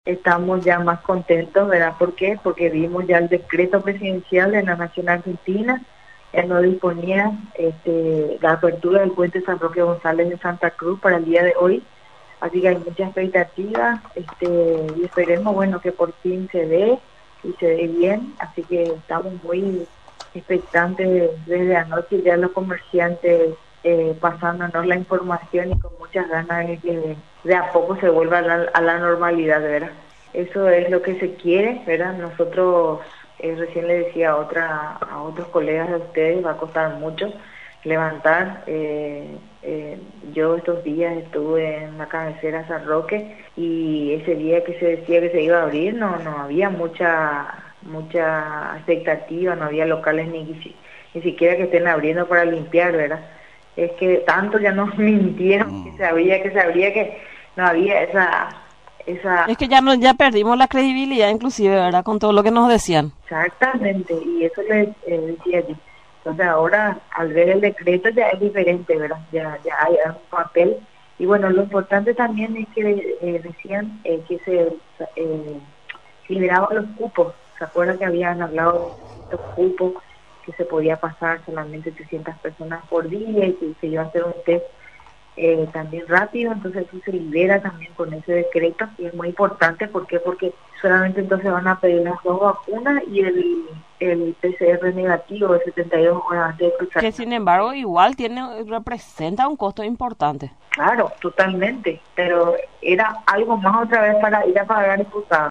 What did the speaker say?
estamos ya más contentos, ¿verdad? ¿Por qué? Porque vimos ya el decreto presidencial de la Nación Argentina, él no disponía la apertura del puente San Roque González de Santa Cruz para el día de hoy, así que hay mucha expectativa, y esperemos, bueno, que por fin se dé y se dé bien, así que estamos muy expectantes desde anoche, ya los comerciantes pasándonos la información y con muchas ganas de que de a poco se vuelva a la normalidad, ¿verdad? Eso es lo que se quiere, ¿verdad? Nosotros, recién le decía a otros colegas de ustedes, va a costar mucho levantar. Yo estos días estuve en la cabecera San Roque y ese día que se decía que se iba a abrir no había mucha expectativa, no había locales ni siquiera que estén abriendo para limpiar, ¿verdad? Es que tanto ya nos mintieron que se abría, que no había esa... Es que ya perdimos la credibilidad inclusive, ¿verdad? Con todo lo que nos decían. Exactamente, y eso les decía yo. Entonces ahora al ver el decreto ya es diferente, ¿verdad? Ya hay un papel. Y bueno, lo importante también es que decían que se liberaban los cupos. ¿Se acuerdan que habían hablado de los cupos, que se podía pasar solamente 300 personas por día y que se iba a hacer un test también rápido? Entonces eso se libera también con ese decreto y es muy importante. ¿Por qué? Porque solamente entonces van a pedir las 2 vacunas y el PCR negativo de 72 horas antes de cruzar. Que sin embargo igual representa un costo importante. Claro, totalmente, pero era algo más otra vez para ir a pagar imputados.